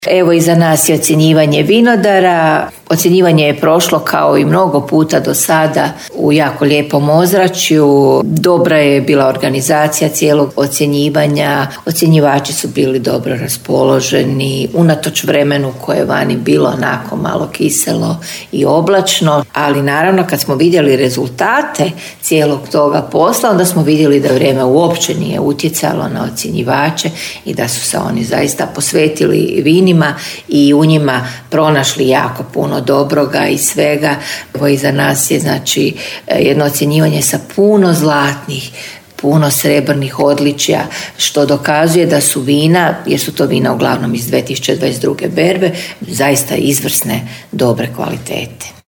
Evo iza nas je ocjenjivanje vinodara. Ocjenjivanje je prošlo kao i mnogo puta do sada u jako lijepom ozračju. Dobra je bila organizacija cijelog ocjenjivanja. Ocjenjivači su bili dobro raspoloženi, unatoč vremenu koje je vani bilo onako malo kiselo i oblačno. Ali naravno kad smo vidjeli rezultate cijelog toga posla, onda smo vidjeli da vrijeme uopće nije utjecalo na ocjenjivače i da su se oni zaista posvetili vinima i u njima pronašli jako puno dobroga i svega. Evo iza nas je znači jedno ocjenjivanje sa puno zlatnih, puno srebrnih odličja, što dokazuje da su vina, jer su to vina uglavnom iz 2022. berbe, zaista izvrsne, dobre kvalitete.